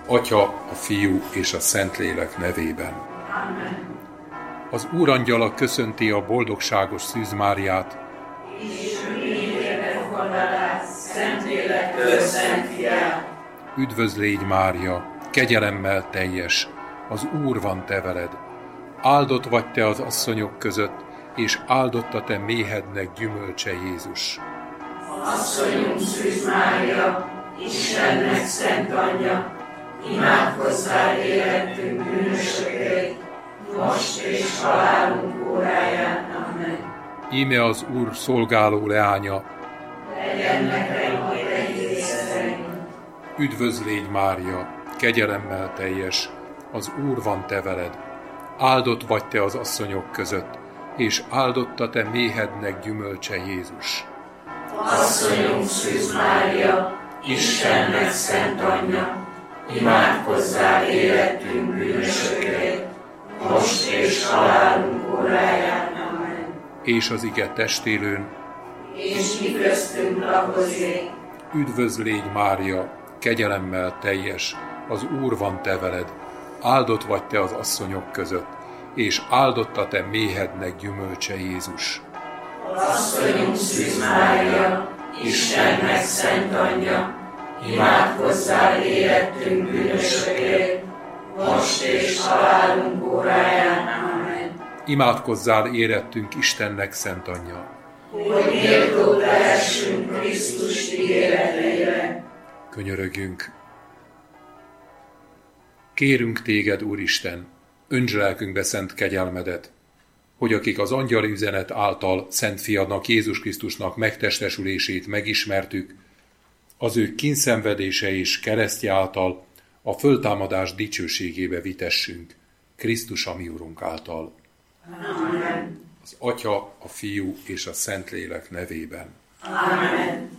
Atya, a Fiú és a Szentlélek nevében. Amen. Az Úrangyala köszönti a boldogságos Szűz Máriát. Szentlélek Szent Fiát. Üdvözl légy, Mária, kegyelemmel teljes, az Úr van te veled. Áldott vagy te az asszonyok között, és áldott a te méhednek gyümölcse Jézus. Asszonyunk Szűz Mária, Istennek szent anyja, imádkozzál érettünk bűnösökért, most és halálunk óráján. Amen. Íme az Úr szolgáló leánya, legyen neked a egészeink. Üdvözl légy, Mária, kegyelemmel teljes, az Úr van te veled. Áldott vagy te az asszonyok között, és áldott a te méhednek gyümölcse Jézus. Asszonyunk Szűz Mária, Istennek szent anyja, imádkozzál érettünk bűnösökért, most és halálunk óráján. Amen. És az ige testélőn, és mi köztünk lakozik. Üdvözl légy, Mária, kegyelemmel teljes, az Úr van te veled. Áldott vagy te az asszonyok között, és áldott a te méhednek gyümölcse Jézus. Asszonyunk Szűz Mária, Istennek szent anyja, imádkozzál érettünk bűnösökért, most és halálunk óráján. Amen. Imádkozzál érettünk Istennek szent anyja, hogy méltók lehessünk Krisztus ígéreteire. Könyörögjünk. Kérünk téged, Úristen, öntsd lelkünkbe szent kegyelmedet, hogy akik az angyali üzenet által Szent Fiadnak, Jézus Krisztusnak megtestesülését megismertük, az ő kínszenvedése és keresztje által a föltámadás dicsőségébe vitessünk, Krisztus a mi Urunk által. Amen. Az Atya, a Fiú és a Szentlélek nevében. Amen.